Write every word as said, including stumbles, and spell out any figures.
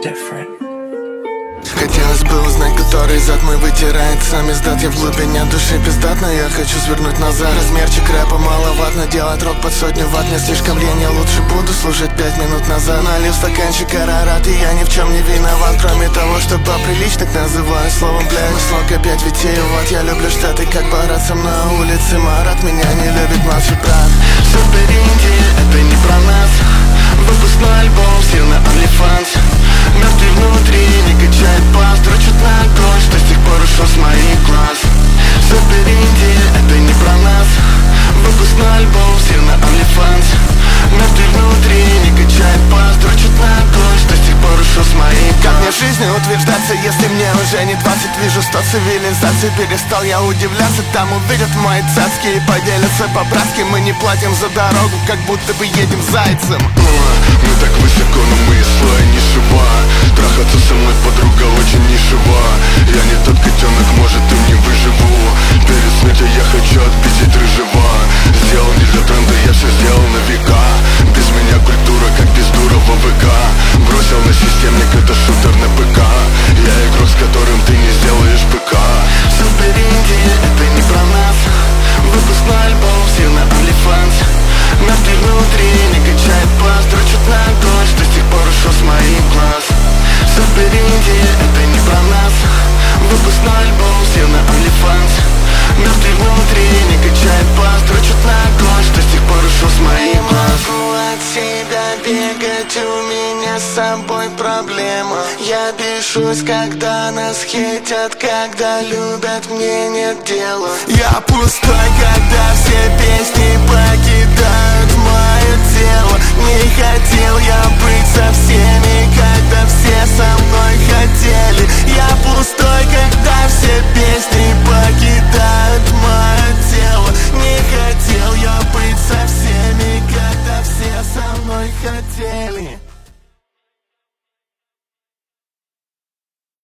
different. Хотелось бы узнать, который зад мой вытирает сам издат. Я в глубине души пиздатно, я хочу свернуть назад. Размерчик рэпа маловат, но делать рок под сотню ватт не слишком лень. Я лучше буду слушать пять минут назад. Налив стаканчик Арарат, и я ни в чем не виноват, кроме того, что поприличных называю словом блядь. Но слог опять витиеват, я люблю штаты, как Барат. Со мной на улице Марат, меня не любит младший брат. Супер инди, это не про нас. Выпускной альбом, сил на OnlyFans. Мертвый внутри, не качает бас. Дрочит на огонь, что с тех пор ушел с моих глаз. Супер инди, это не про нас. Выпускной альбом, сил на OnlyFans. Мертвый внутри, не качает бас. Дрочит на огонь, что с тех пор ушел с моих глаз. Как мне в жизни утверждаться, если мне уже не двадцать? Вижу, что цивилизации перестал я удивляться. Там увидят мои цацки и поделятся по-братски. Мы не платим за дорогу, как будто бы едем зайцем. Мы так высоко, но мы из слоя нишева. Трахаться со мной подруга очень нишева. Я не тот котенок, может и не выживу. Перед смертью я хочу отпиздить рыжего. Сделал не для тренда, я все сделал на века. Без меня культура, как без дура в АВК. Бросил на системник, это шутер на ПК. Я игрок, с которым ты не сделаешь ПК. Супер инди, это не про нас. Выпускной альбом, все на OnlyFans. Мертвый внутри, не качает бас. Дрочит на огонь, что с тех пор ушел с моих глаз. Супер инди, это не про нас. Выпускной альбом, все на OnlyFans. Мертвый внутри, не качает бас. Дрочит на огонь, что с тех пор ушел с моих глаз. Не могу от себя бегать, у меня с собой проблема. Я бешусь, когда нас хейтят, когда любят, мне нет дела. Я пустой, когда все песни покидают мое тело. Не хотел я быть со всеми